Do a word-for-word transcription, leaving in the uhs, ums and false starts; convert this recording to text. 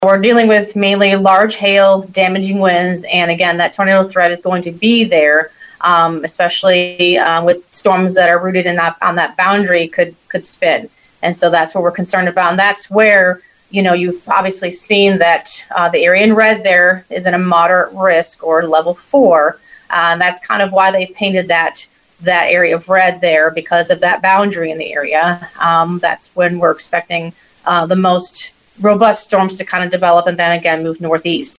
we're dealing with mainly large hail, damaging winds, and again, that tornado threat is going to be there, um, especially uh, with storms that are rooted in that on that boundary could could spin, and so that's what we're concerned about. And that's where, you know, you've obviously seen that uh, the area in red there is in a moderate risk or level four. Uh, and that's kind of why they painted that that area of red there, because of that boundary in the area. Um, that's when we're expecting uh, the most robust storms to kind of develop and then again move northeast.